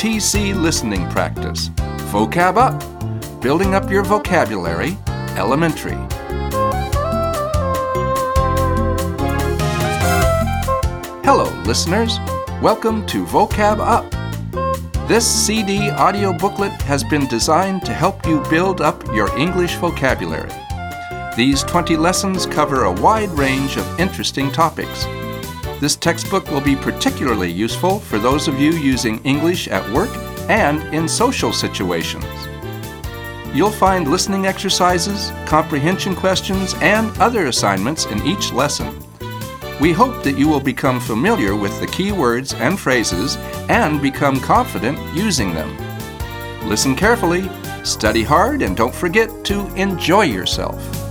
VTC listening practice. Vocab Up, building up your vocabulary, elementary. Hello, listeners. Welcome to Vocab Up. This CD audio booklet has been designed to help you build up your English vocabulary. These 20 lessons cover a wide range of interesting topics. This textbook will be particularly useful for those of you using English at work and in social situations. You'll find listening exercises, comprehension questions, and other assignments in each lesson. We hope that you will become familiar with the key words and phrases and become confident using them. Listen carefully, study hard, and don't forget to enjoy yourself.